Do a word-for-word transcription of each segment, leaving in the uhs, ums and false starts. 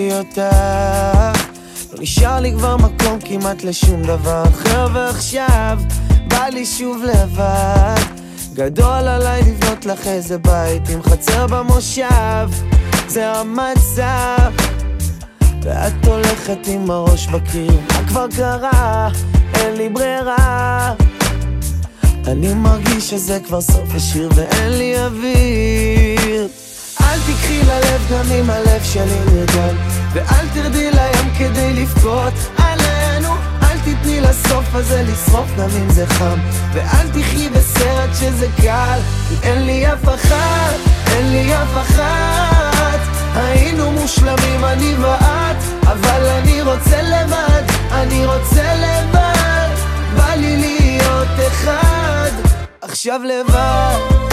רציתי אותך, לא נשאר לי כבר מקום כמעט לשום דבר אחר, ועכשיו בא לי שוב לבד. גדול עליי לבנות לך איזה בית עם חצר במושב, זה המצב, ואת הולכת עם הראש בקיר. מה כבר קרה? אין לי ברירה, אני מרגיש שזה כבר סוף השיר ואין לי אוויר. אל תקחי ללב גם אם הלב שלי נרדם, ואל תרדי לים כדי לבכות עלינו. אל תתני לסוף הזה לשרוף גם אם זה חם, ואל תחי בסרט שזה קל, כי אין לי אף אחת, אין לי אף אחת. היינו מושלמים אני ואת, אבל אני רוצה לבד, אני רוצה לבד. בא לי להיות אחד, עכשיו לבד.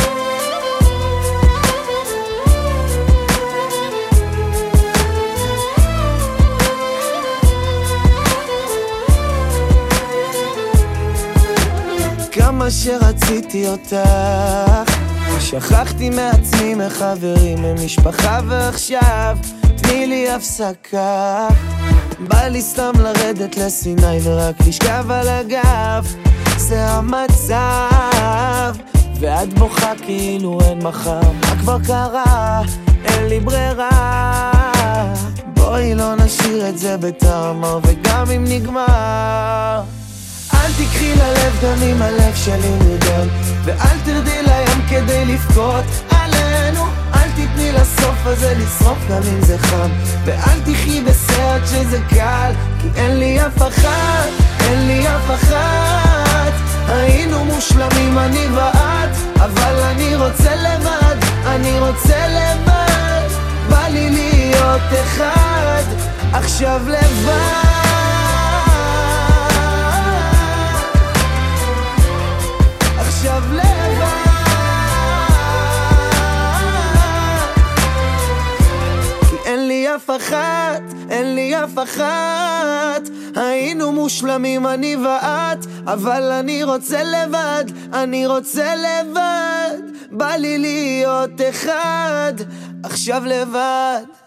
כמה שרציתי אותך, שכחתי מעצמי, מחברים, ממשפחה, ועכשיו תני לי הפסקה. בא לי סתם לרדת לסיני ורק לשכב על הגב, זה המצב, ואת בוכה כאילו אין מחר. מה כבר קרה? אין לי ברירה, בואי לא נשאיר את זה בתמר, וגם אם נגמר אל תקחי ללב גם אם הלב שלי נרדם, ואל תרדי לים כדי לבכות עלינו. אל תתני לסוף הזה לשרוף גם אם זה חם, ואל תחי בסרט שזה קל, כי אין לי אף אחת, אין לי אף אחת. היינו מושלמים אני ואת, אבל אני רוצה לבד, אני רוצה לבד. בא לי להיות אחד, עכשיו לבד. עכשיו לבד, כי אין לי אף אחת, אין לי אף אחת. היינו מושלמים אני ואת, אבל אני רוצה לבד, אני רוצה לבד. בא לי להיות אחד, עכשיו לבד.